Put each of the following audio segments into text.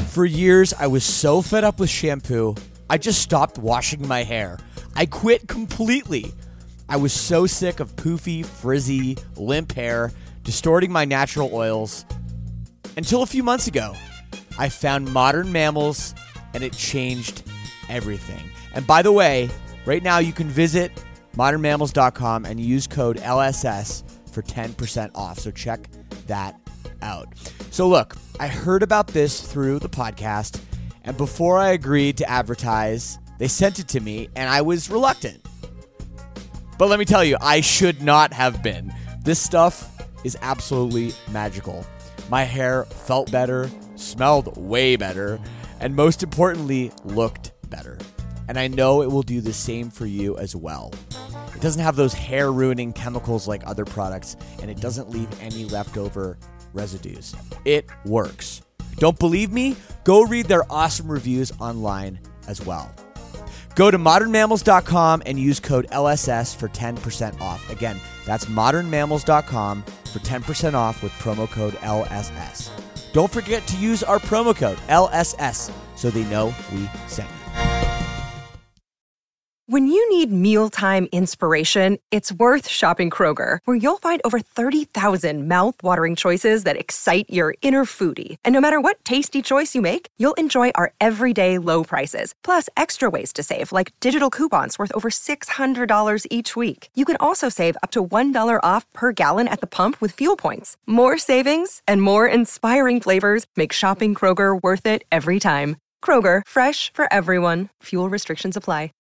For years, I was so fed up with shampoo, I just stopped washing my hair. I quit completely. I was so sick of poofy, frizzy, limp hair, distorting my natural oils. Until a few months ago, I found Modern Mammals, and it changed everything. And by the way, right now you can visit modernmammals.com and use code LSS for 10% off. So check that out. So look, I heard about this through the podcast, and before I agreed to advertise, they sent it to me, and I was reluctant. But let me tell you, I should not have been. This stuff is absolutely magical. My hair felt better, smelled way better, and most importantly, looked better. And I know it will do the same for you as well. It doesn't have those hair-ruining chemicals like other products, and it doesn't leave any leftover residues. It works. Don't believe me? Go read their awesome reviews online as well. Go to modernmammals.com and use code LSS for 10% off. Again, that's modernmammals.com for 10% off with promo code LSS. Don't forget to use our promo code LSS so they know we sent you. When you need mealtime inspiration, it's worth shopping Kroger, where you'll find over 30,000 mouth-watering choices that excite your inner foodie. And no matter what tasty choice you make, you'll enjoy our everyday low prices, plus extra ways to save, like digital coupons worth over $600 each week. You can also save up to $1 off per gallon at the pump with fuel points. More savings and more inspiring flavors make shopping Kroger worth it every time. Kroger, fresh for everyone. Fuel restrictions apply.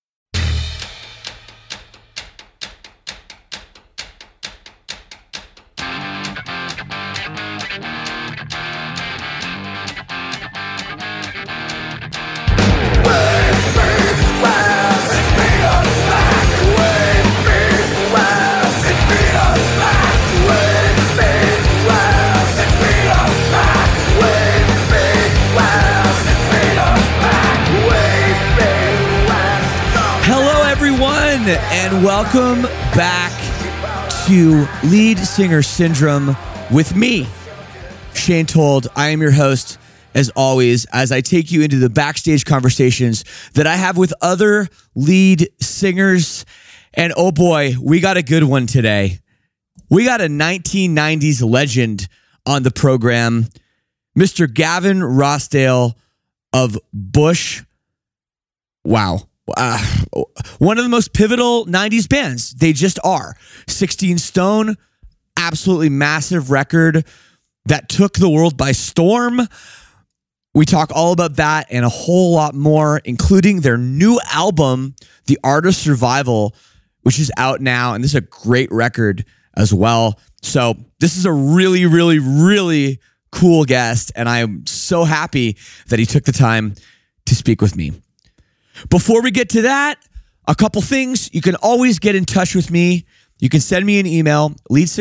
And welcome back to Lead Singer Syndrome with me, Shane Told. I am your host, as always, as I take you into the backstage conversations that I have with other lead singers. And oh boy, we got a good one today. We got a 1990s legend on the program, Mr. Gavin Rossdale of Bush. Wow. One of the most pivotal 90s bands. They just are. 16 Stone, absolutely massive record that took the world by storm. We talk all about that and a whole lot more, including their new album, The Art of Survival, which is out now. And this is a great record as well. So this is a really, really, really cool guest. And I am so happy that he took the time to speak with me. Before we get to that, a couple things. You can always get in touch with me. You can send me an email,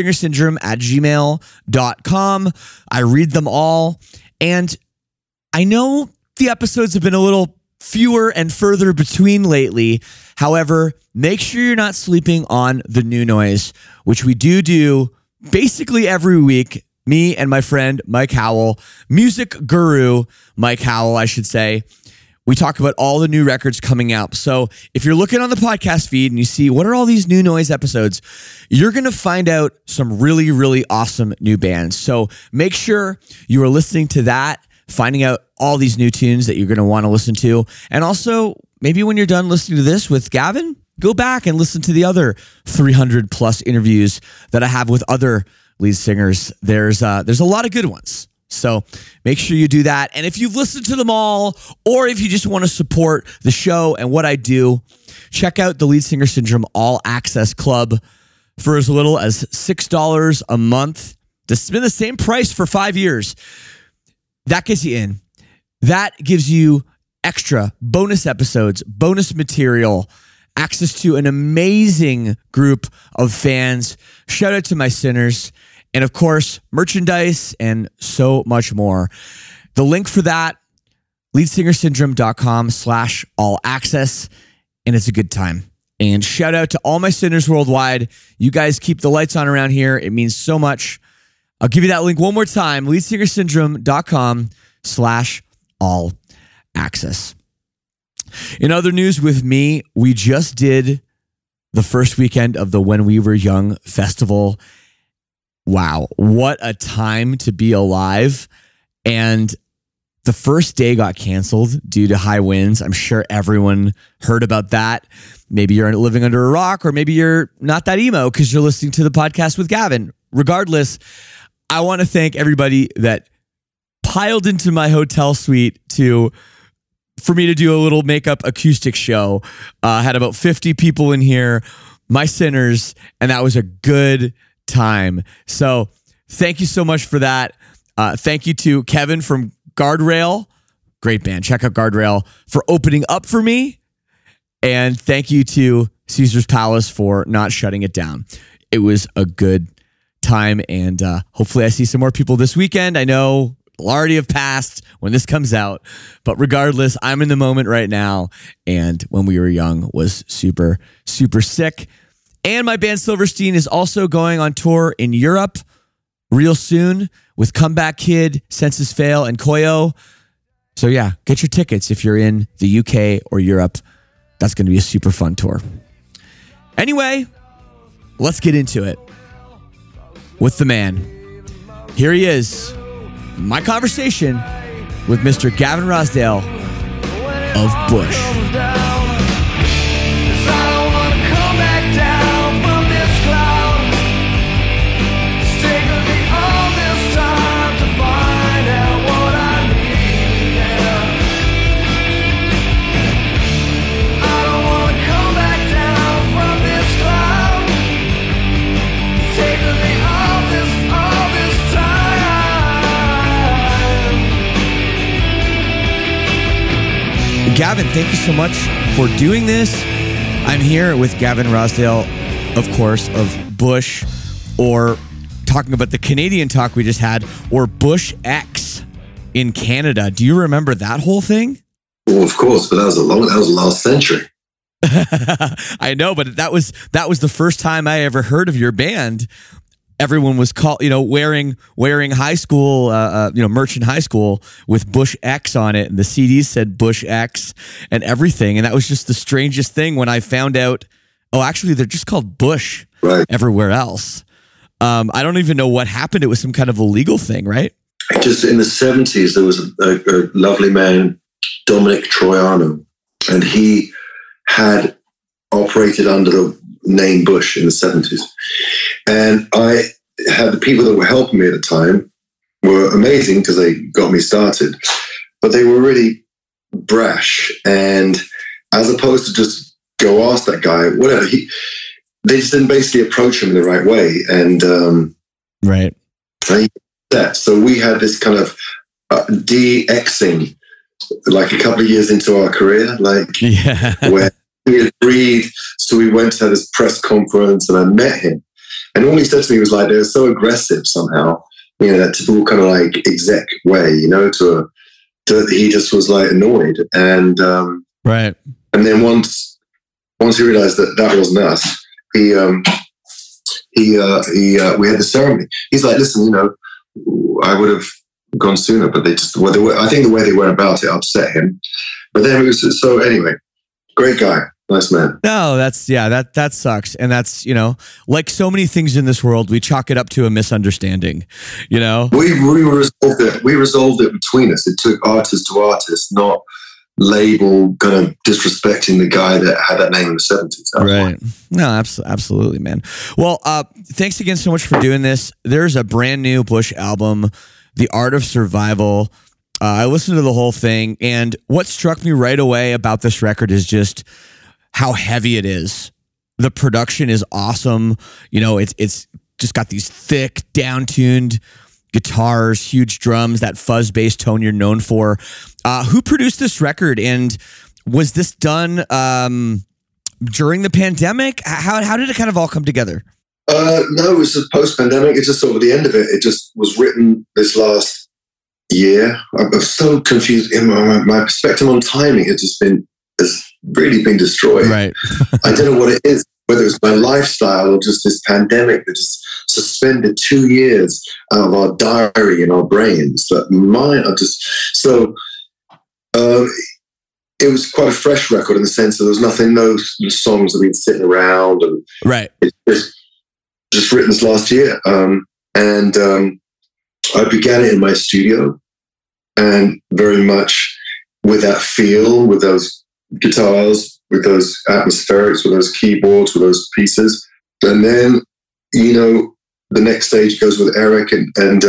leadsingersyndrome@gmail.com. I read them all. And I know the episodes have been a little fewer and further between lately. However, make sure you're not sleeping on the new noise, which we do basically every week. Me and my friend Mike Howell, music guru Mike Howell, I should say. We talk about all the new records coming out. So if you're looking on the podcast feed and you see what are all these new noise episodes, you're going to find out some really, really awesome new bands. So make sure you are listening to that, finding out all these new tunes that you're going to want to listen to. And also, maybe when you're done listening to this with Gavin, go back and listen to the other 300 plus interviews that I have with other lead singers. There's a lot of good ones. So make sure you do that. And if you've listened to them all, or if you just want to support the show and what I do, check out the Lead Singer Syndrome All Access Club for as little as $6 a month. This has been the same price for 5 years. That gets you in. That gives you extra bonus episodes, bonus material, access to an amazing group of fans. Shout out to my sinners. And of course, merchandise and so much more. The link for that, leadsingersyndrome.com/all access. And it's a good time. And shout out to all my sinners worldwide. You guys keep the lights on around here. It means so much. I'll give you that link one more time, leadsingersyndrome.com/all All Access. In other news with me, we just did the first weekend of the When We Were Young festival. Wow, what a time to be alive. And the first day got canceled due to high winds. I'm sure everyone heard about that. Maybe you're living under a rock, or maybe you're not that emo because you're listening to the podcast with Gavin. Regardless, I want to thank everybody that piled into my hotel suite for me to do a little makeup acoustic show. Had about 50 people in here, my sinners, and that was a good time. So thank you so much for that. Thank you to Kevin from Guardrail. Great band. Check out Guardrail for opening up for me. And thank you to Caesar's Palace for not shutting it down. It was a good time. And hopefully I see some more people this weekend. I know it'll already have passed when this comes out. But regardless, I'm in the moment right now. And When We Were Young was super, super sick. And my band Silverstein is also going on tour in Europe real soon with Comeback Kid, Senses Fail, and Koyo. So yeah, get your tickets if you're in the UK or Europe. That's going to be a super fun tour. Anyway, let's get into it with the man. Here he is, my conversation with Mr. Gavin Rossdale of Bush. Gavin, thank you so much for doing this. I'm here with Gavin Rossdale, of course, of Bush, or talking about the Canadian talk we just had, or Bush X in Canada. Do you remember that whole thing? Well, of course, but that was the last century. I know, but that was the first time I ever heard of your band. Everyone was wearing high school, merch in high school with Bush X on it, and the CDs said Bush X and everything. And that was just the strangest thing when I found out. Oh, actually, they're just called Bush everywhere else. I don't even know what happened. It was some kind of illegal thing, right? Just in the 70s, there was a lovely man, Dominic Troiano, and he had operated under the name Bush in the 70s. And I had the people that were helping me at the time were amazing because they got me started, but they were really brash. And as opposed to just go ask that guy, whatever, they just didn't basically approach him in the right way. And right. So we had this kind of de-Xing, like a couple of years into our career, where we agreed. So we went to this press conference and I met him. And all he said to me was like, they were so aggressive somehow, that typical kind of like exec way, he just was like annoyed. And right. And then once he realized that wasn't us, we had the ceremony. He's like, listen, I would have gone sooner, but I think the way they went about it upset him. But then it was, so anyway, great guy. Nice man. No, that sucks. And that's, like so many things in this world, we chalk it up to a misunderstanding, We resolved it between us. It took artist to artist, not label kind of disrespecting the guy that had that name in the 70s. Right. No, absolutely, man. Well, thanks again so much for doing this. There's a brand new Bush album, The Art of Survival. I listened to the whole thing, and what struck me right away about this record is just how heavy it is. The production is awesome. It's just got these thick, down-tuned guitars, huge drums, that fuzz bass tone you're known for. Who produced this record, and was this done during the pandemic? How did it kind of all come together? No, it was post-pandemic. It's just sort of the end of it. It just was written this last year. I'm so confused. My perspective on timing has really been destroyed. Right. I don't know what it is, whether it's my lifestyle or just this pandemic that just suspended 2 years out of our diary and our brains. But mine are just so. It was quite a fresh record in the sense that there was no songs that we'd sitting around, and right. It's just written this last year. And I began it in my studio, and very much with that feel, with those guitars, with those atmospherics, with those keyboards, with those pieces. And then, the next stage goes with Eric, and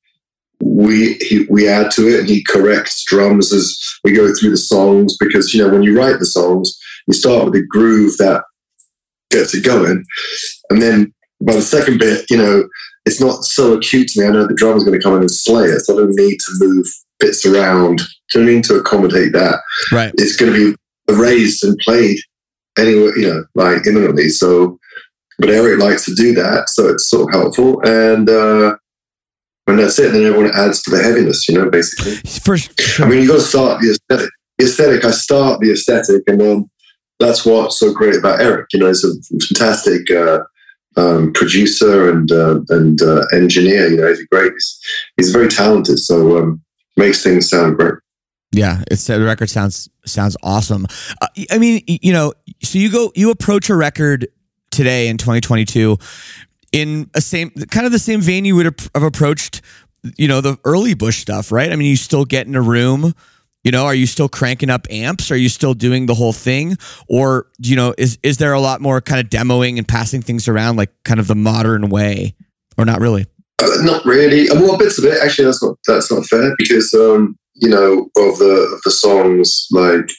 we add to it, and he corrects drums as we go through the songs, because when you write the songs, you start with a groove that gets it going, and then by the second bit, it's not so acute to me. I know the drum's going to come in and slay it, so I don't need to move bits around. Do you know what I mean? To accommodate that, right? It's going to be erased and played anywhere, like imminently. So, but Eric likes to do that, so it's sort of helpful, and that's it. Then everyone adds to the heaviness, basically. Sure. I mean, you got to start the aesthetic. I start the aesthetic, and then that's what's so great about Eric. He's a fantastic producer and engineer. He's great. He's very talented, so makes things sound great. Yeah, the record sounds awesome. I mean, so you approach a record today in 2022 in the same vein you would have approached, the early Bush stuff, right? I mean, you still get in a room, are you still cranking up amps? Are you still doing the whole thing? Or, is there a lot more kind of demoing and passing things around like kind of the modern way, or not really? Not really. Well, bits of it. Actually, that's not fair, because, of the songs, like,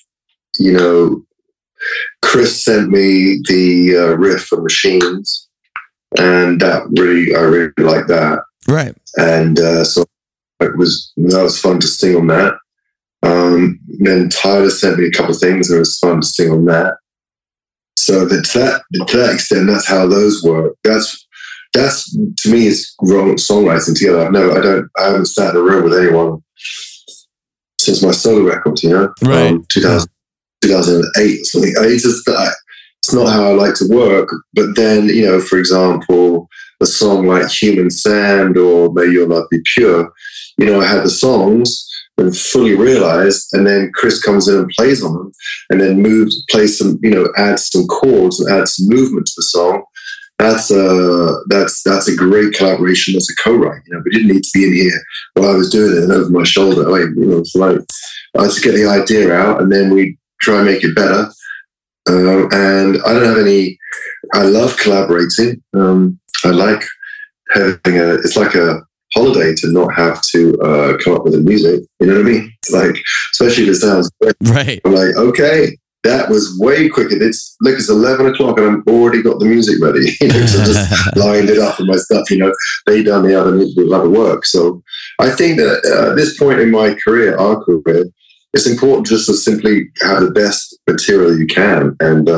Chris sent me the riff for Machines, and I really liked that. Right. And so that was fun to sing on that. Then Tyler sent me a couple of things, and it was fun to sing on that. So to that extent, that's how those work. That's to me is wrong songwriting together. I haven't sat in a room with anyone since my solo record, right? 2008 or something. It's not how I like to work. But then, for example, a song like Human Sand or May Your Love Be Pure, I had the songs and fully realized, and then Chris comes in and plays on them, and then plays some, adds some chords and adds some movement to the song. That's a great collaboration as a co-write. We didn't need to be in here while I was doing it and over my shoulder. It's like I just get the idea out, and then we try and make it better. And I don't have any. I love collaborating. I like having it's like a holiday to not have to come up with the music. You know what I mean? It's like, especially if it sounds great. Right. I'm like, okay, that was way quicker. It's 11 o'clock and I've already got the music ready. So just lined it up with my stuff. They done the other work. So I think that at this point in my career, our career, it's important just to simply have the best material you can, and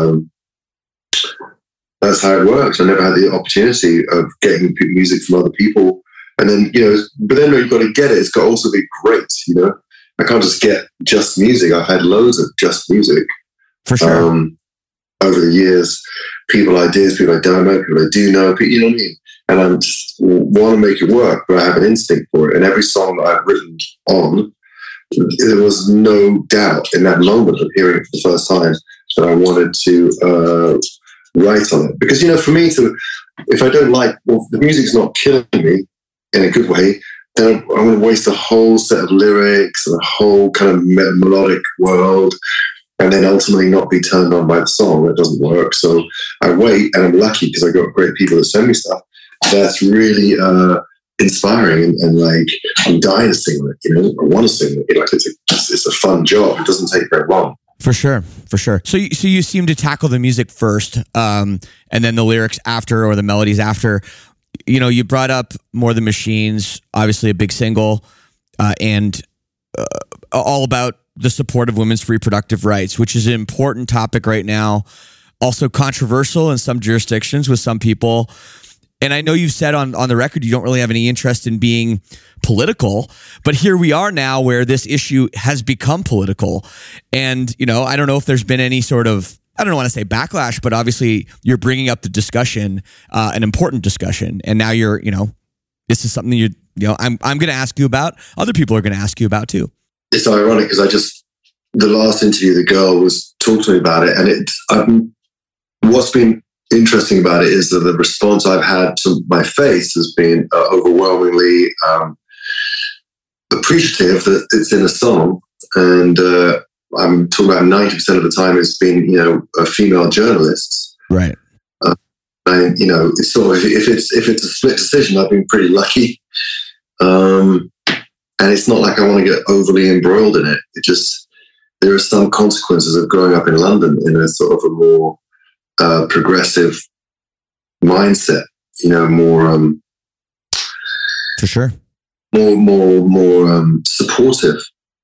that's how it works. I never had the opportunity of getting music from other people. And then, but then you've got to get it. It's got to also be great, I can't just get just music. I've had loads of just music. For sure. Over the years, ideas, people I don't know, people I do know, you know what I mean? And I just want to make it work, but I have an instinct for it. And every song that I've written on, there was no doubt in that moment of hearing it for the first time that I wanted to write on it. Because, for me if I don't like, the music's not killing me in a good way, then I'm going to waste a whole set of lyrics and a whole kind of melodic world, and then ultimately not be turned on by the song. That doesn't work. So I wait, and I'm lucky because I got great people that send me stuff that's really inspiring, and like I'm dying to sing it. I want to sing it. Like it's a fun job. It doesn't take very long. For sure. So you seem to tackle the music first, and then the lyrics after, or the melodies after. You brought up More Than Machines, obviously a big single, and all about the support of women's reproductive rights, which is an important topic right now. Also controversial in some jurisdictions with some people. And I know you've said on the record you don't really have any interest in being political, but here we are now where this issue has become political. And, I don't know if there's been any sort of, I don't want to say backlash, but obviously you're bringing up the discussion, an important discussion. And now you're, this is something I'm going to ask you about. Other people are going to ask you about too. It's ironic because the last interview, the girl was talking to me about it, and what's been interesting about it is that the response I've had to my face has been overwhelmingly appreciative that it's in a song, and I'm talking about 90% of the time it's been, you know, a female journalists. Right. And, you know, it's sort of, if it's a split decision, I've been pretty lucky. And it's not like I want to get overly embroiled in it. It just, there are some consequences of growing up in London in a sort of a more progressive mindset, you know, more for sure, more supportive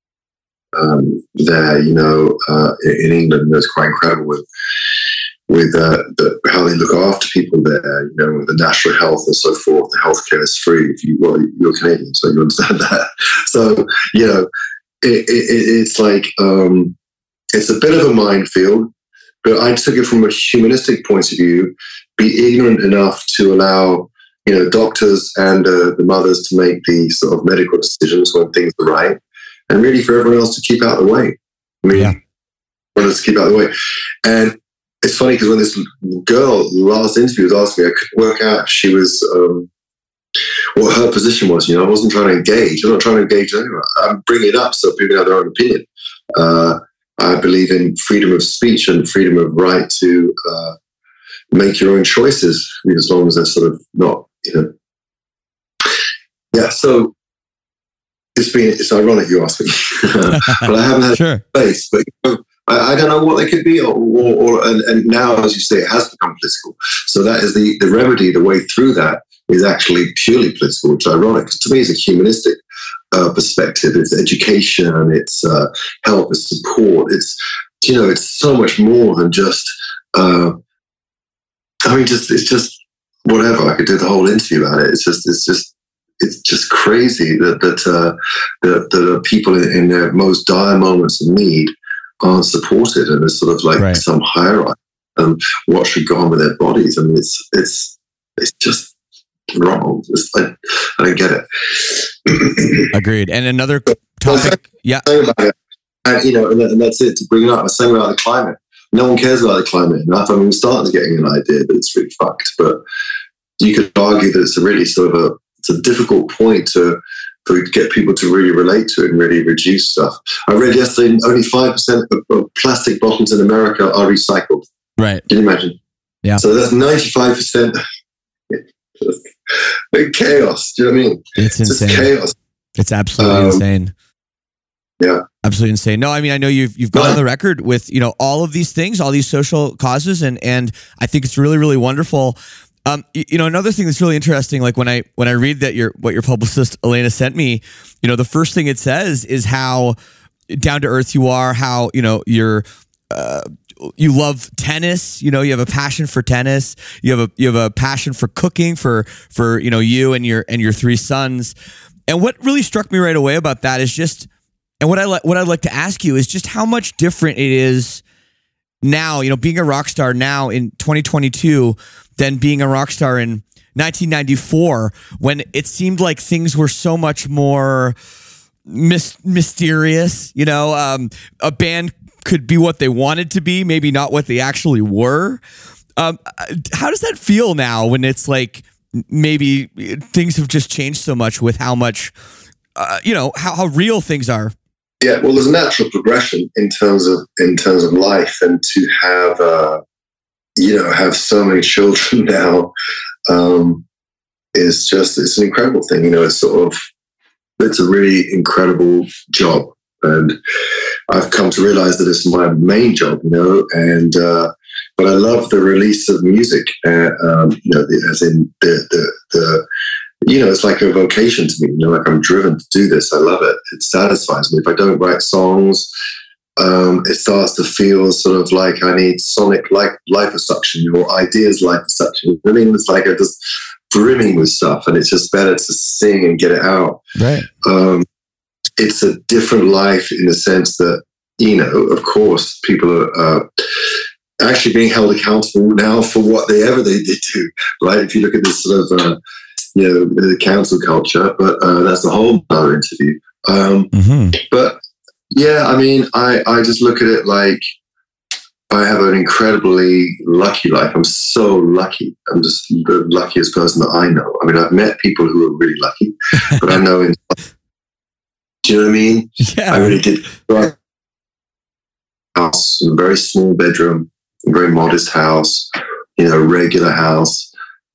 there, you know, in England. It's quite incredible with how they look after people there, you know, with the national health and so forth. The healthcare is free. You're Canadian, so you understand that. So, you know, it's like, it's a bit of a minefield, but I took it from a humanistic point of view, be ignorant enough to allow, you know, doctors and the mothers to make the sort of medical decisions when things are right, and really for everyone else to keep out of the way. I mean, to keep out of the way. And it's funny because when this girl, last interview, was asking me, I couldn't work out if she was, what her position was. You know, I wasn't trying to engage. I'm not trying to engage anyone. I'm bringing it up so people have their own opinion. I believe in freedom of speech and freedom of right to make your own choices, as long as they're sort of not, you know. Yeah, so it's ironic you asked me, but I haven't had a space. But you know, I don't know what they could be, and now, as you say, it has become political. So that is the remedy. The way through that is actually purely political, which is ironic, because to me it's a humanistic perspective. It's education, it's help, it's support. It's, you know, it's so much more than just. It's just whatever. I could do the whole interview about it. It's just crazy that people in their most dire moments of need aren't supported, and there's sort of like some hierarchy and what should go on with their bodies. I mean, it's just wrong. I don't get it. Agreed. And another topic, and you know, and that's it. To bring it up, I was saying about the climate. No one cares about the climate enough. I mean, we're starting to getting an idea that it's really fucked, but you could argue that it's a really sort of it's a difficult point to get people to really relate to it and really reduce stuff. I read yesterday only 5% of plastic bottles in America are recycled. Right. Can you imagine? Yeah. So that's 95%. Chaos. Do you know what I mean? It's insane. Just chaos. It's absolutely insane. Yeah. Absolutely insane. No, I mean, I know you've gone on the record with, you know, all of these things, all these social causes, and I think it's really, really wonderful. You know, another thing that's really interesting, like when I read that what your publicist Elena sent me, you know, the first thing it says is how down to earth you are, how, you know, you love tennis, you know, you have a passion for tennis, you have a passion for cooking, for you know, you and your three sons. And what really struck me right away about that is just, and what I'd like to ask you is just how much different it is now, you know, being a rock star now in 2022 than being a rock star in 1994, when it seemed like things were so much more mysterious. You know, a band could be what they wanted to be, maybe not what they actually were. How does that feel now when it's like maybe things have just changed so much with how much, you know, how real things are? Yeah, well, there's a natural progression in terms of life, and to have have so many children now it's an incredible thing. You know, it's a really incredible job, and I've come to realize that it's my main job. You know, and but I love the release of music. You know, as in the you know, it's like a vocation to me. You know, like I'm driven to do this. I love it. It satisfies me. If I don't write songs, it starts to feel sort of like I need sonic liposuction or ideas liposuction. I mean, it's like I'm just brimming with stuff, and it's just better to sing and get it out. Right. It's a different life in the sense that, you know, of course, people are actually being held accountable now for whatever they did do. Right. If you look at this sort of you know, the council culture, but that's a whole other interview. But Yeah, I mean, I just look at it like I have an incredibly lucky life. I'm so lucky. I'm just the luckiest person that I know. I mean, I've met people who are really lucky, but I know do you know what I mean? Yeah. I really did. House, a very small bedroom, a very modest house, regular house.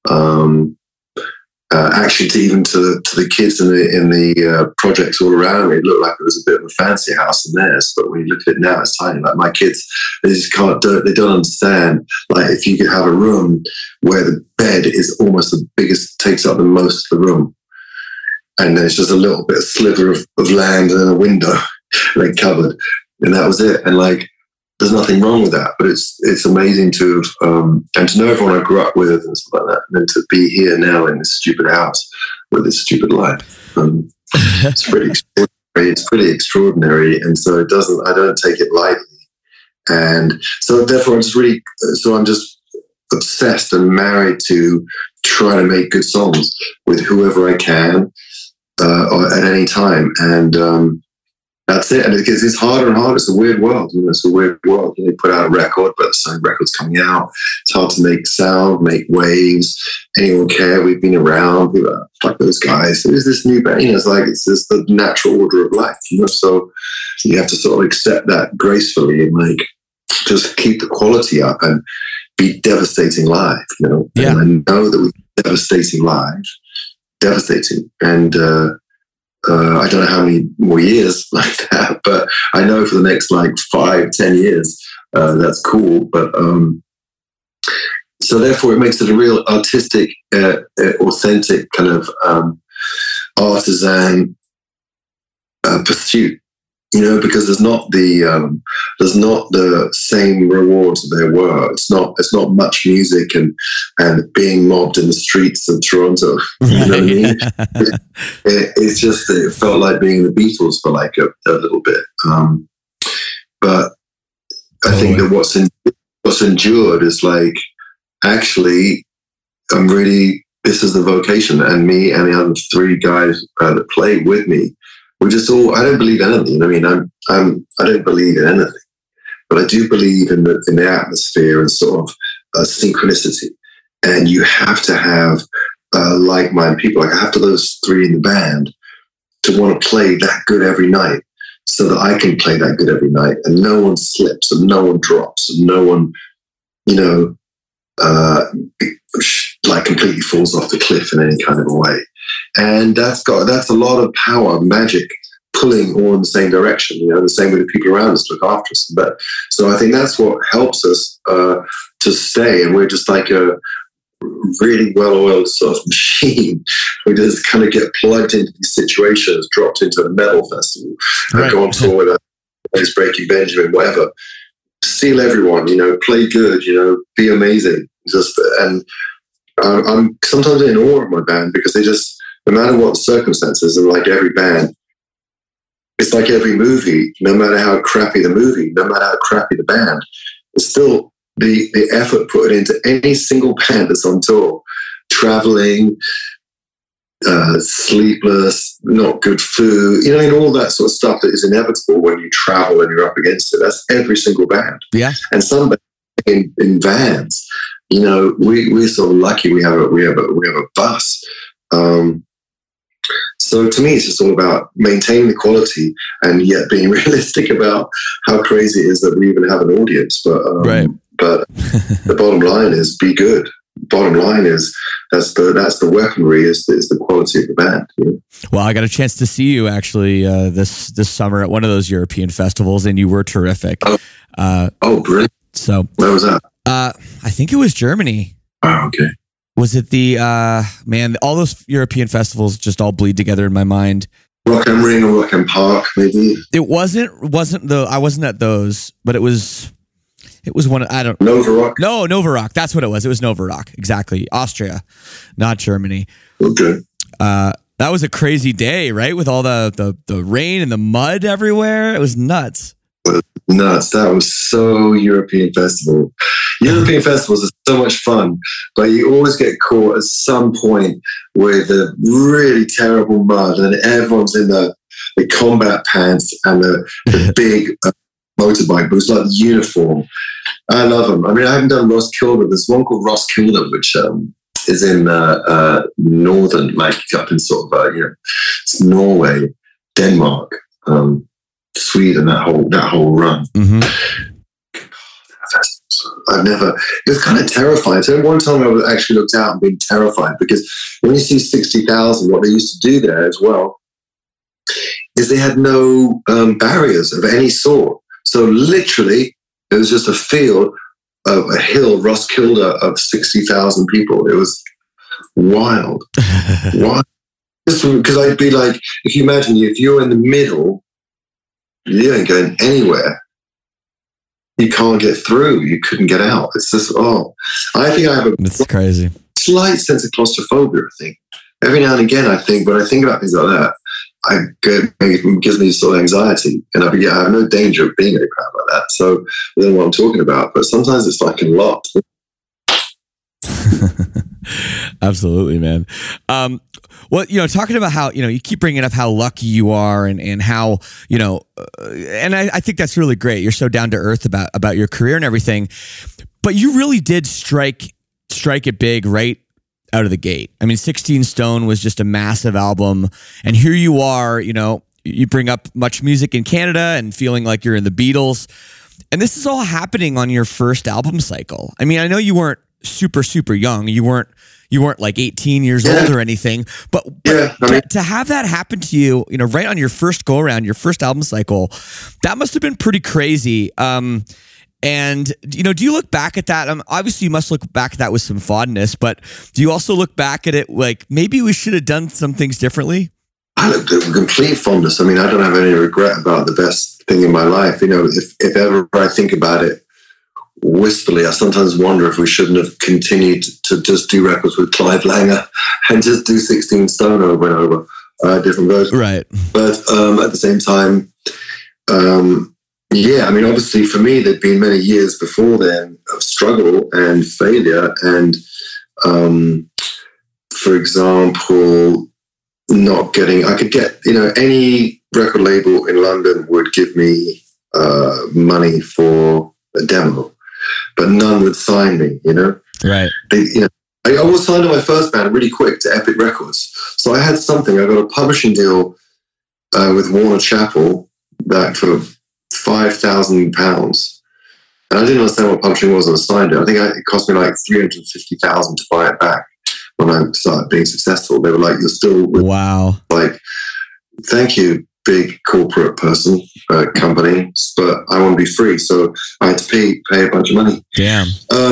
Actually, even to the kids in the projects all around me, it looked like it was a bit of a fancy house in theirs. But when you look at it now, it's tiny. Like my kids, they just they don't understand. Like if you could have a room where the bed is almost the biggest, takes up the most of the room, and there's just a little bit of sliver of land and then a window, like cupboard, and that was it. And like, there's nothing wrong with that, but it's amazing to and to know everyone I grew up with and stuff like that, and then to be here now in this stupid house with this stupid life. It's pretty extraordinary. It's pretty extraordinary, and so I don't take it lightly, and so therefore I'm just obsessed and married to try to make good songs with whoever I can or at any time, and. That's it, and it's harder and harder. It's a weird world. It's a weird world. You put out a record, but the same record's coming out. It's hard to make sound, make waves. Anyone care? We've been around. People are like those guys. There's this new band. It's like it's just the natural order of life. So you have to sort of accept that gracefully and like just keep the quality up and be devastating live. Yeah. And I know that we're devastating live, devastating, and. I don't know how many more years like that, but I know for the next like 5-10 years, that's cool. But so therefore it makes it a real artistic, authentic kind of artisan pursuit, because there's not the same rewards there were. It's not much music and being mobbed in the streets of Toronto. You know what I mean? It's just it felt like being the Beatles for like a little bit. But I think that what's endured is like actually this is the vocation, and me and the other 3 guys that play with me. We just I don't believe anything. I mean, I don't believe in anything, but I do believe in the atmosphere and sort of synchronicity. And you have to have like-minded people. Like I have to those 3 in the band to want to play that good every night, so that I can play that good every night, and no one slips and no one drops and no one, like completely falls off the cliff in any kind of a way. And that's a lot of power, magic, pulling all in the same direction, the same way the people around us look after us. But so I think that's what helps us to stay. And we're just like a really well-oiled sort of machine. We just kind of get plugged into these situations, dropped into a metal festival, and go on tour with us, Breaking Benjamin, whatever. Steal everyone, play good, be amazing. And I'm sometimes in awe of my band because they just, no matter what the circumstances, and like every band, it's like every movie, no matter how crappy the movie, no matter how crappy the band, it's still the effort put into any single band that's on tour, traveling, sleepless, not good food, and all that sort of stuff that is inevitable when you travel and you're up against it. That's every single band. Yeah. And some bands in vans, we're sort of lucky we have a bus. So to me, it's just all about maintaining the quality and yet being realistic about how crazy it is that we even have an audience. But the bottom line is be good. Bottom line is that's the weaponry is the quality of the band. Well, I got a chance to see you actually this summer at one of those European festivals, and you were terrific. Brilliant! So where was that? I think it was Germany. Oh, okay. Was it the man? All those European festivals just all bleed together in my mind. Rock am Ring or Rock am Park, maybe. It wasn't though. I wasn't at those, but it was one. I don't. Nova Rock. No, Nova Rock. That's what it was. It was Nova Rock. Exactly. Austria, not Germany. Okay. That was a crazy day, right? With all the rain and the mud everywhere. It was nuts. Nuts. That was so European festival. European festivals are so much fun, but you always get caught at some point with the really terrible mud, and everyone's in the the combat pants and the big motorbike, but it was like the uniform. I love them. I mean, I haven't done Roskilde. There's one called Roskilde, which is in northern, like up in sort of it's Norway, Denmark, Sweden. That whole run. Mm-hmm. It was kind of terrifying. So one time I actually looked out and been terrified, because when you see 60,000, what they used to do there as well is they had no barriers of any sort. So literally, it was just a field of a hill, Roskilde, of 60,000 people. It was wild. Wild. Because I'd be like, if you imagine, if you're in the middle, you ain't going anywhere. You can't get through. You couldn't get out. It's just, I think I have It's crazy. Slight sense of claustrophobia, I think. Every now and again, I think, when I think about things like that, it gives me sort of anxiety. And I have no danger of being in a crowd like that. So I don't know what I'm talking about, but sometimes it's like a lot. Absolutely, man. Well, talking about how, you keep bringing up how lucky you are and how, and I think that's really great. You're so down to earth about your career and everything, but you really did strike it big right out of the gate. I mean, 16 Stone was just a massive album, and here you are, you bring up Much Music in Canada and feeling like you're in the Beatles, and this is all happening on your first album cycle. I mean, I know you weren't super, super young. You weren't like 18 years old or anything, but to have that happen to you, right on your first go around, your first album cycle, that must have been pretty crazy. And, do you look back at that? Obviously, you must look back at that with some fondness, but do you also look back at it like maybe we should have done some things differently? I look at complete fondness. I mean, I don't have any regret about the best thing in my life. If ever I think about it wistfully, I sometimes wonder if we shouldn't have continued to just do records with Clive Langer and just do 16 Stone over and over, different versions. Right. But at the same time, I mean, obviously for me, there'd been many years before then of struggle and failure. And, for example, I could get, any record label in London would give me money for a demo, but none would sign me, Right. I was signed to my first band really quick to Epic Records. So I had something. I got a publishing deal with Warner Chappell that for £5,000, and I didn't understand what publishing was. I signed it. I think it cost me like $350,000 to buy it back when I started being successful. They were like, "You're still with wow." Like, thank you, big corporate person, company, but I want to be free, so I had to pay a bunch of money. Damn.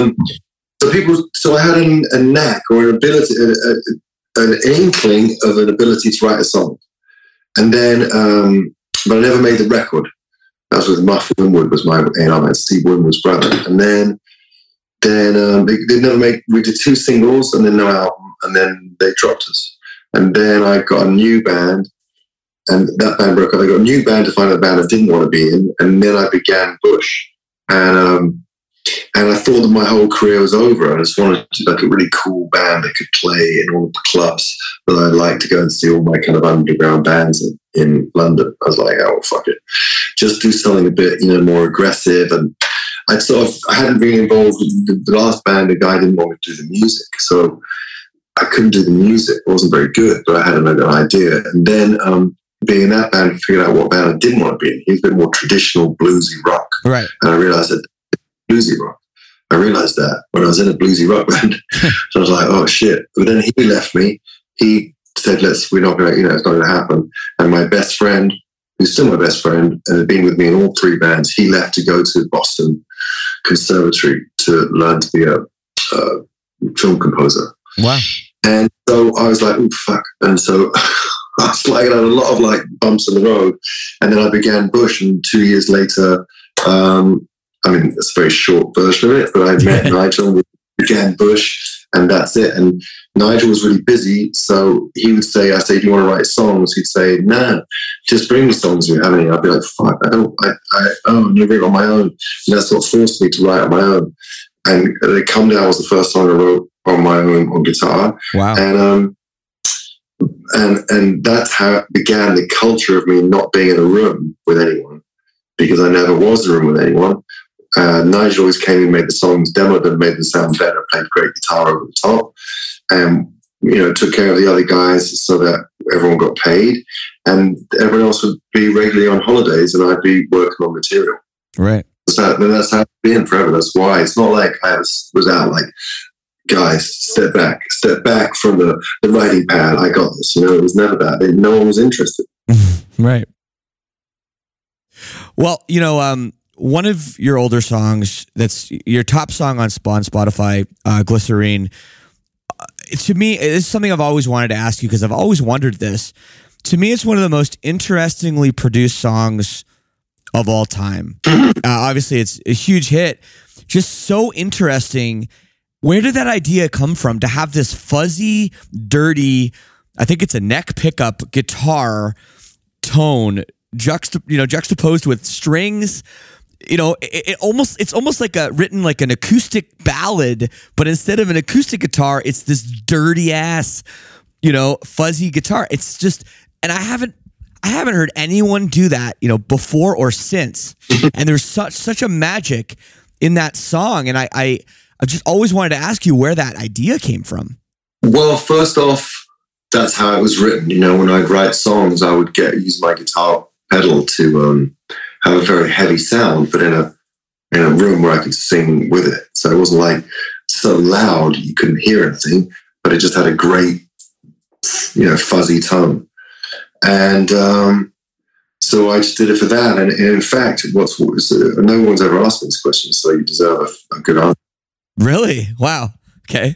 So I had a knack or an ability, an inkling of an ability to write a song, and then, but I never made the record. That was with Muff Winwood, was my A&R man, Steve Winwood's brother. And then they never make. We did 2 singles and then no album, and then they dropped us. And then I got a new band, and that band broke up. I got a new band to find a band I didn't want to be in, and then I began Bush. And I thought that my whole career was over. I just wanted like a really cool band that could play in all the clubs that I'd like to go and see all my kind of underground bands in London. I was like, oh, fuck it. Just do something a bit, more aggressive. And I hadn't been involved with the last band. The guy didn't want me to do the music. So I couldn't do the music. It wasn't very good, but I had an idea. And then being in that band, I figured out what band I didn't want to be in. He was a bit more traditional bluesy rock. Right. And I realized that bluesy rock. I realized that when I was in a bluesy rock band. So I was like, oh shit. But then he left me. He said, we're not going to, it's not going to happen. And my best friend, who's still my best friend and had been with me in all 3 bands, he left to go to Boston Conservatory to learn to be a film composer. Wow. And so I was like, oh fuck. And so I was like, I had a lot of like bumps in the road. And then I began Bush, and 2 years later, I mean, it's a very short version of it, but I met Nigel, we began Bush, and that's it. And Nigel was really busy, so he would say, do you want to write songs? He'd say, nah, just bring me songs you have any. I'd be like, fuck, I'm never it on my own. And that's what forced me to write on my own. And Come Down was the first song I wrote on my own on guitar. Wow. And And that's how it began, the culture of me not being in a room with anyone, because I never was in a room with anyone. Nigel always came and made the songs, demoed them, made them sound better, played great guitar over the top, and took care of the other guys so that everyone got paid, and everyone else would be regularly on holidays, and I'd be working on material. Right. That's how it's been forever. That's why it's not like I was out like, guys, step back from the writing pad. I got this. It was never that. No one was interested. Right. Well, one of your older songs, that's your top song on Spotify, Glycerine, to me, it's something I've always wanted to ask you, because I've always wondered this. To me, it's one of the most interestingly produced songs of all time. Obviously, it's a huge hit. Just so interesting. Where did that idea come from to have this fuzzy, dirty, I think it's a neck pickup guitar tone juxtaposed with strings? It's almost like written like an acoustic ballad, but instead of an acoustic guitar, it's this dirty ass, fuzzy guitar. It's just, and I haven't heard anyone do that, before or since. And there's such a magic in that song, and I've just always wanted to ask you where that idea came from. Well, first off, that's how it was written. When I'd write songs, I would use my guitar pedal to have a very heavy sound, but in a room where I could sing with it. So it wasn't like so loud you couldn't hear anything, but it just had a great, fuzzy tone. And so I just did it for that. And in fact, no one's ever asked me this question, so you deserve a good answer. Really? Wow. Okay.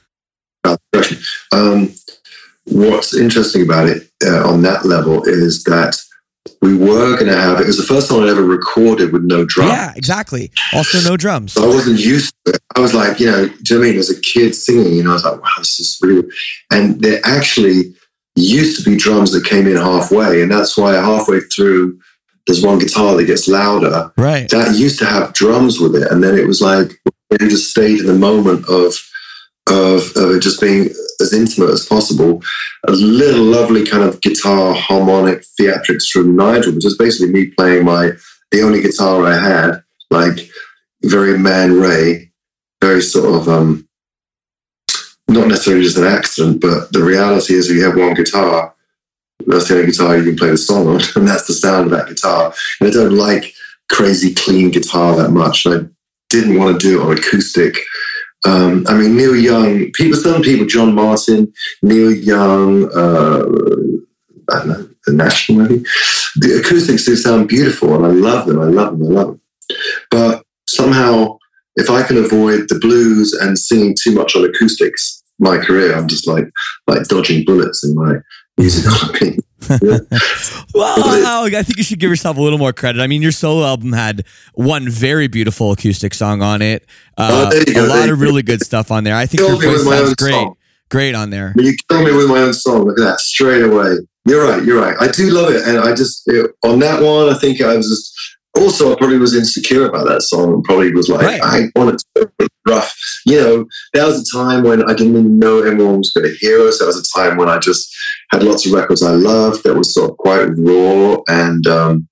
What's interesting about it on that level is that we were going to have, it was the first time I ever recorded with no drums. Yeah, exactly. Also no drums. So I wasn't used to it. I was like, do you know what I mean? As a kid singing, I was like, wow, this is really, and there actually used to be drums that came in halfway. And that's why halfway through, there's one guitar that gets louder. Right. That used to have drums with it. And then it was like, we just stayed in the moment of it just being as intimate as possible. A little lovely kind of guitar harmonic theatrics from Nigel, which is basically me playing the only guitar I had, like very Man Ray, very sort of not necessarily just an accident, but the reality is you have one guitar, that's the only guitar you can play the song on, and that's the sound of that guitar. And I don't like crazy clean guitar that much. I didn't want to do it on acoustic. Neil Young, some people, John Martin, Neil Young, I don't know, The National maybe. The acoustics do sound beautiful, and I love them. But somehow, if I can avoid the blues and singing too much on acoustics, my career, I'm just like dodging bullets in my musical opinion. Yeah. Well, I think you should give yourself a little more credit. I mean, your solo album had one very beautiful acoustic song on it. A lot of really good stuff on there. I think your voice sounds great on there. You kill me with my own song. Look at that, straight away. You're right. I do love it, and I just on that one, I think I was just. Also, I probably was insecure about that song and probably was like, right. I want it to be rough. There was a time when I didn't even know anyone was going to hear us. There was a time when I just had lots of records I loved that was sort of quite raw and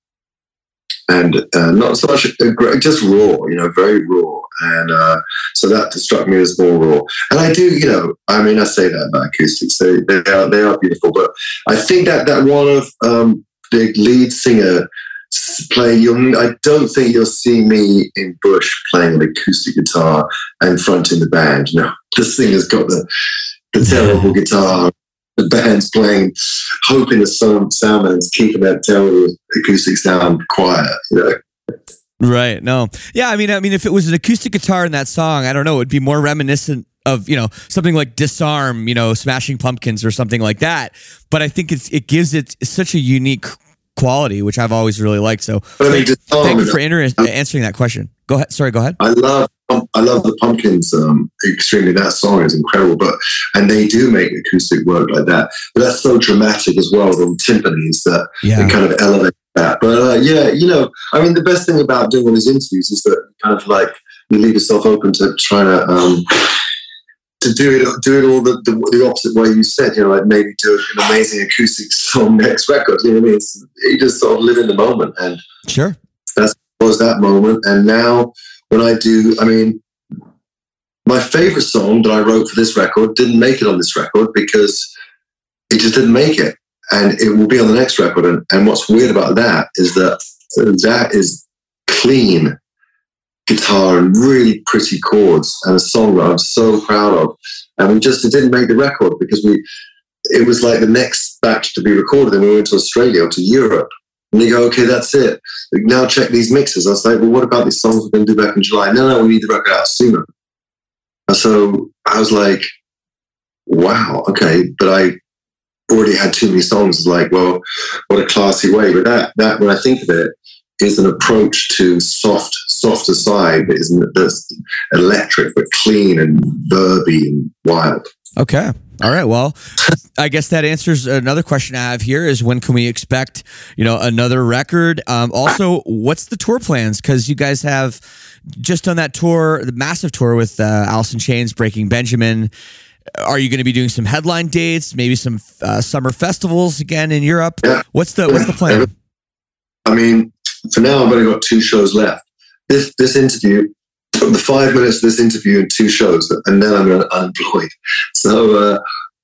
not so much just raw, very raw. And so that struck me as more raw. And I do, I say that about acoustics. They are beautiful. But I think that one of the lead singer playing, I don't think you'll see me in Bush playing an acoustic guitar and fronting the band. The singer's got the terrible guitar, the band's playing, hoping the soundman's keeping that terrible acoustic sound quiet. Right. No. Yeah. I mean, if it was an acoustic guitar in that song, I don't know, it'd be more reminiscent of, something like Disarm, Smashing Pumpkins or something like that. But I think it gives it such a unique quality, which I've always really liked. So thank you for answering that question. Go ahead. Sorry, go ahead. I love the Pumpkins extremely. That song is incredible, and they do make acoustic work like that. But that's so dramatic as well, the timpanis that they kind of elevate that. But the best thing about doing all these interviews is that kind of like you leave yourself open to trying to to do it all the opposite way you said, like maybe do an amazing acoustic song next record. You know what I mean? You just sort of live in the moment, and sure, that was that moment. And now when I do, my favorite song that I wrote for this record didn't make it on this record because it just didn't make it, and it will be on the next record. And what's weird about that is that is clean guitar and really pretty chords, and a song that I'm so proud of. And it didn't make the record because it was like the next batch to be recorded, and we went to Australia or to Europe. And they go, okay, that's it. Now check these mixes. I was like, well, what about these songs we're going to do back in July? No, we need the record out sooner. So I was like, wow, okay. But I already had too many songs. It's like, well, what a classy way. But that when I think of it, is an approach to softer side that's electric but clean and verby and wild. Okay. All right. Well, I guess that answers another question I have here is when can we expect, another record? Also, what's the tour plans? Because you guys have just done that tour, the massive tour with Alice in Chains, Breaking Benjamin. Are you going to be doing some headline dates, maybe some summer festivals again in Europe? Yeah. What's the plan? For now, I've only got 2 shows left. This interview, the 5 minutes of this interview and 2 shows, and then I'm unemployed. So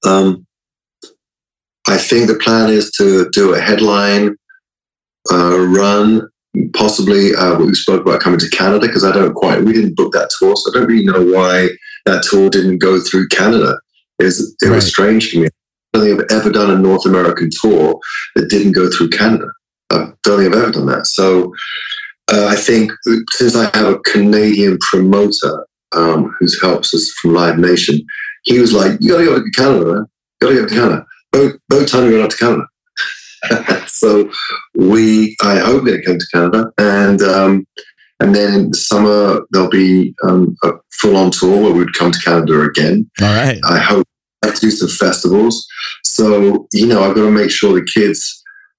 I think the plan is to do a headline run, possibly what we spoke about coming to Canada, because we didn't book that tour, so I don't really know why that tour didn't go through Canada. It was strange to me. I don't think I've ever done a North American tour that didn't go through Canada. I don't think I've ever done that. So I think since I have a Canadian promoter who helps us from Live Nation, he was like, you got to go to Canada, man. You got to go to Canada. Both time you're going to Canada. So I hope they come to Canada. And then in the summer, there'll be a full-on tour where we'd come to Canada again. All right. I hope I have to do some festivals. So, I've got to make sure the kids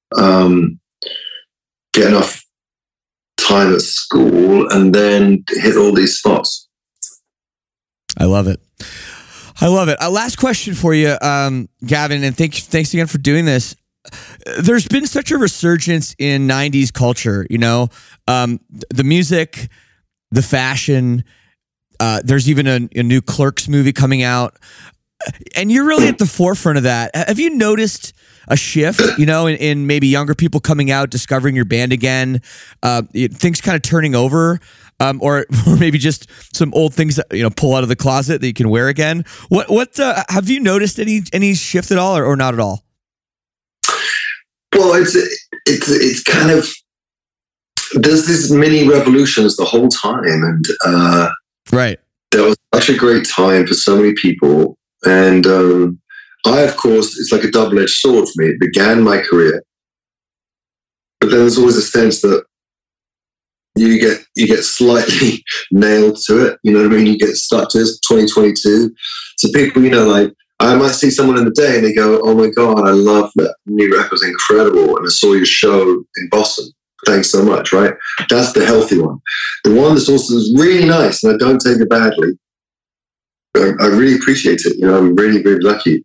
get enough time at school and then hit all these spots. I love it. Last question for you, Gavin, and thanks again for doing this. There's been such a resurgence in 90s culture, the music, the fashion. There's even a new Clerks movie coming out. And you're really at the forefront of that. Have you noticed a shift, in maybe younger people coming out, discovering your band again, things kind of turning over, or maybe just some old things that, pull out of the closet that you can wear again? What have you noticed any shift at all or not at all? Well, it's kind of, there's these mini revolutions the whole time. And right. There was such a great time for so many people. And I, of course, it's like a double-edged sword for me. It began my career, but then there's always a sense that you get slightly nailed to it. You know what I mean? You get stuck to it. 2022. So people, like I might see someone in the day and they go, "Oh my God, I love that new record, it's incredible, and I saw your show in Boston. Thanks so much." Right? That's the healthy one. The one that's also really nice, and I don't take it badly. I really appreciate it. I'm really, really lucky.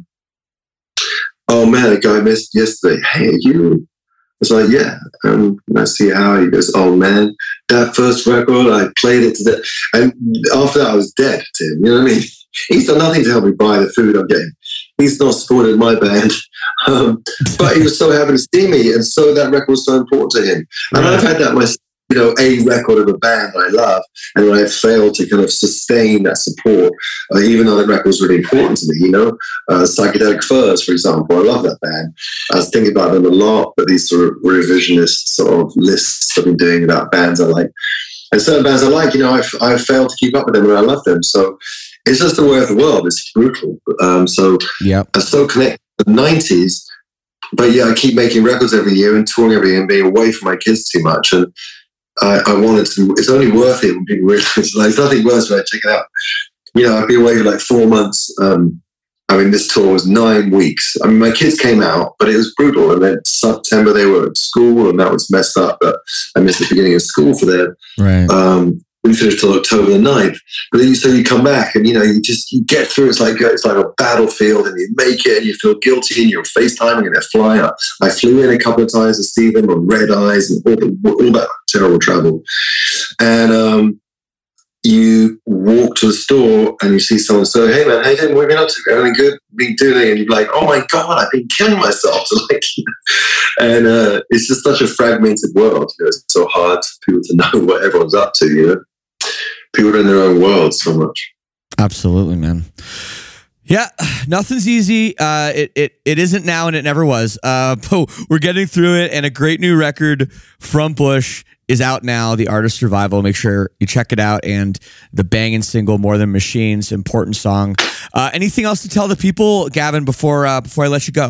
Oh man, a guy missed yesterday. Hey, you? It's like, yeah. And I see how he goes, oh man, that first record, I played it today. And after that, I was dead to him. You know what I mean? He's done nothing to help me buy the food I'm getting. He's not supported my band. But he was so happy to see me. And so that record was so important to him. And I've had that myself. A record of a band I love, and when I failed to kind of sustain that support, even though that record was really important to me, Psychedelic Furs, for example, I love that band. I was thinking about them a lot, but these sort of revisionist sort of lists I've been doing about bands I like. And certain bands I like, I failed to keep up with them, and I love them. So it's just the way of the world. It's brutal. I'm so connected to the 90s, but yeah, I keep making records every year and touring every year and being away from my kids too much. And I wanted to, it's only worth it when people realize, there's nothing worse when I check it out. I'd be away for like 4 months. This tour was 9 weeks. My kids came out, but it was brutal. And then September they were at school, and that was messed up. But I missed the beginning of school for them. Right. we finished till October the 9th. But then so you come back and, you get through. It's like a battlefield, and you make it and you feel guilty and you're FaceTiming and they're flying up. I flew in a couple of times to see them on red eyes and all that terrible travel. And you walk to the store and you see someone say, "Hey man, how you doing? What have you been up to? Everything good? Been doing?" And you're like, "Oh my God, I've been killing myself." So and it's just such a fragmented world. It's so hard for people to know what everyone's up to. People are in their own world so much. Absolutely, man. Yeah, nothing's easy. It isn't now, and it never was. But we're getting through it, and a great new record from Bush is out now, The Art of Survival. Make sure you check it out. And the banging single, More Than Machines, important song. Anything else to tell the people, Gavin, before I let you go?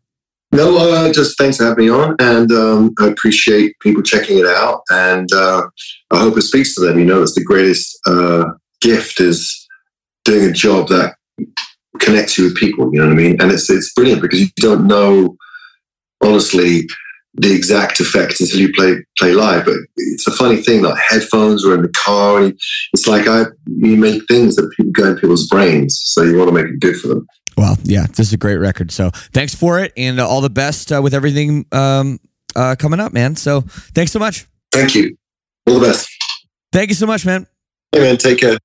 No, just thanks for having me on. And I appreciate people checking it out. And I hope it speaks to them. It's the greatest gift is doing a job that connects you with people. You know what I mean? And it's brilliant because you don't know, honestly, the exact effect until you play live. But it's a funny thing, like headphones or in the car, and it's like you make things that people go in people's brains, so you want to make it good for them. Well, yeah, this is a great record. So thanks for it, and all the best with everything coming up, man. So thanks so much. Thank you. All the best. Thank you so much, man. Hey, man, take care.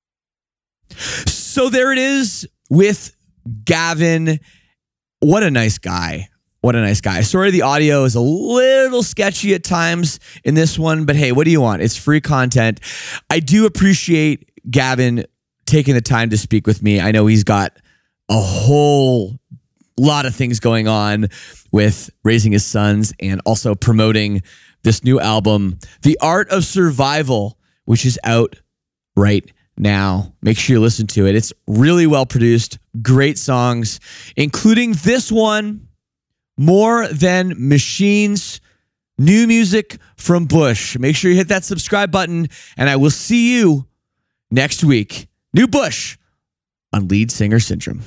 So there it is with Gavin. What a nice guy. What a nice guy. Sorry, the audio is a little sketchy at times in this one, but hey, what do you want? It's free content. I do appreciate Gavin taking the time to speak with me. I know he's got a whole lot of things going on with raising his sons and also promoting this new album, The Art of Survival, which is out right now. Make sure you listen to it. It's really well produced, great songs, including this one, More Than Machines, new music from Bush. Make sure you hit that subscribe button, and I will see you next week. New Bush on Lead Singer Syndrome.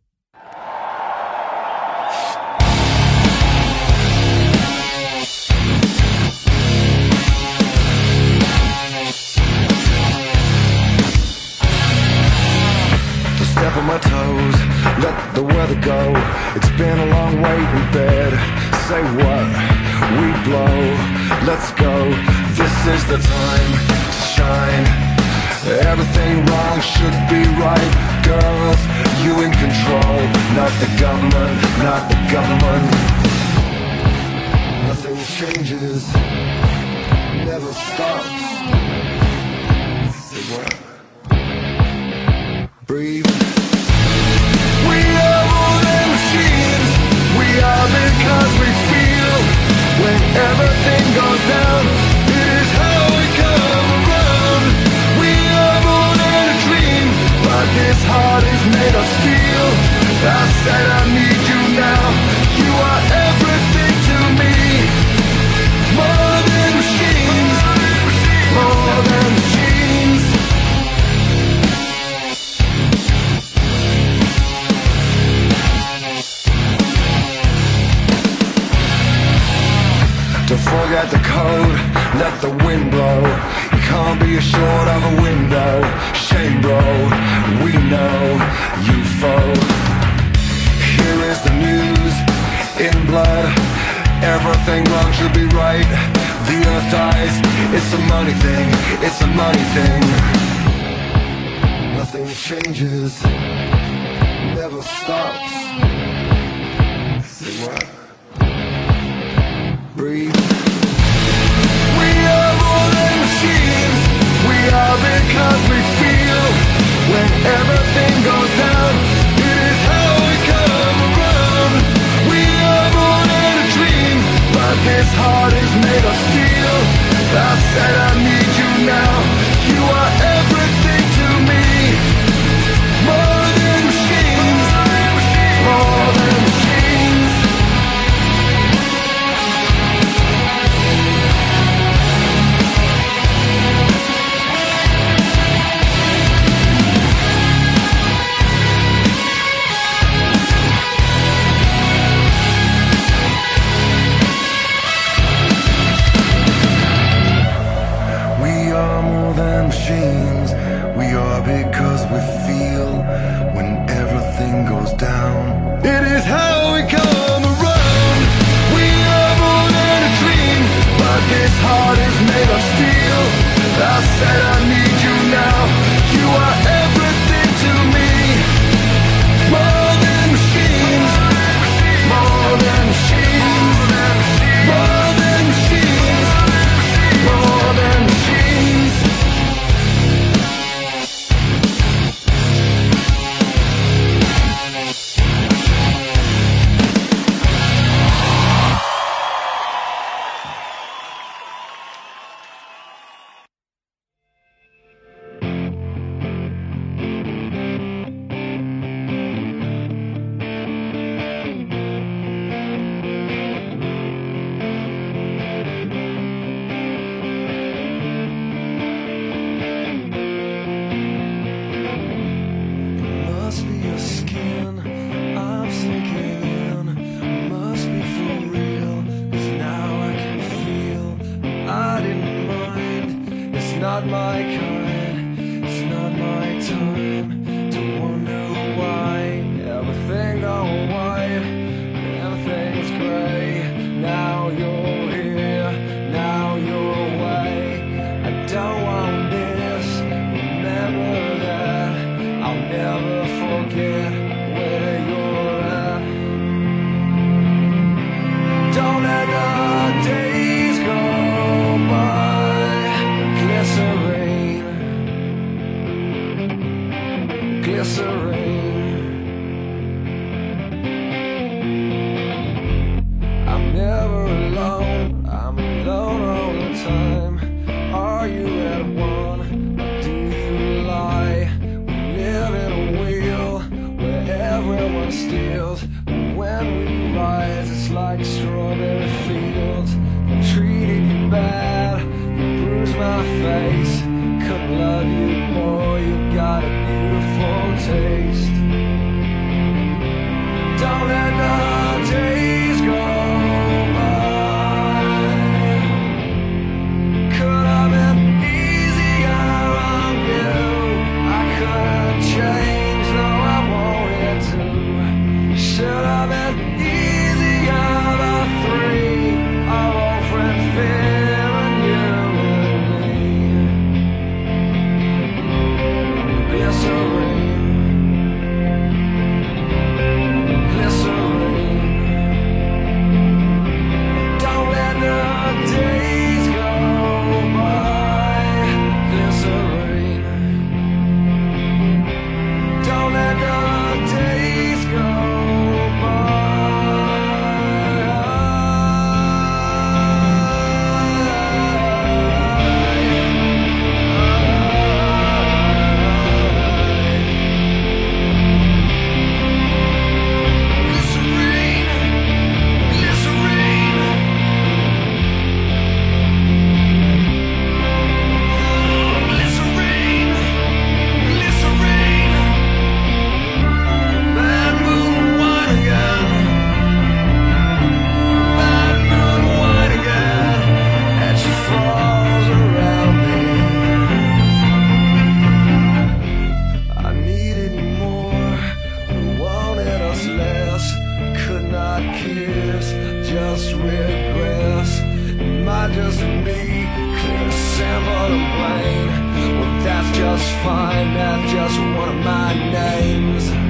Step on my toes, let the weather go. It's been a long wait in bed. Say what? We blow. Let's go. This is the time to shine. Everything wrong should be right. Girls, you in control. Not the government, not the government. Nothing changes, never stops. Say what? Breathe. We are more than machines. We are because we feel. When everything goes down, it is how we come around. We are more than a dream, but this heart is made of steel. I said I need you now. You are everything to me. More than machines. More than machines. Don't forget the code, let the wind blow. You can't be assured of a window. Shame bro, we know you foe. Here is the news, in blood. Everything wrong should be right. The earth dies, it's a money thing. It's a money thing. Nothing changes, never stops. Say what? Breathe. We are more than machines. We are because we feel. When everything goes down, it is how we come around. We are more than a dream, but this heart is made of steel. I said I need you now. You are everything to me. More than machines. More than machines. We are more than machines. We are because we feel when everything goes down. It is how we come around. We are more than a dream, but this heart is made of steel. I said I need you now. You are everything to me. More than machines. More than machines. More than machines. More than machines. Must be your skin, I'm sinking in. Must be for real, 'cause now I can feel. I didn't mind, it's not my kind. It's not my time to wonder why everything gone white and everything's gray. Now you're here, now you're away. I don't want this, remember that. I'll never forget where you're at. Don't let the days go by. Glycerine, glycerine. I'm never alone, I'm alone all the time. Are you at one? Do you lie? We live in a wheel where everyone steals. When we rise, it's like strawberry fields. I treated you bad, you bruised my face. Couldn't love you more, you got a beautiful taste. Don't let the days go by. Could have been easier on you. I couldn't change, though I wanted to. Should have been easier, the three, our old friend Phil and you and me. Glycerine, glycerine. Don't let the days go by. Glycerine. Don't let the days go just regress. Might just be clear, simple and plain. Well, that's just fine, that's just one of my names.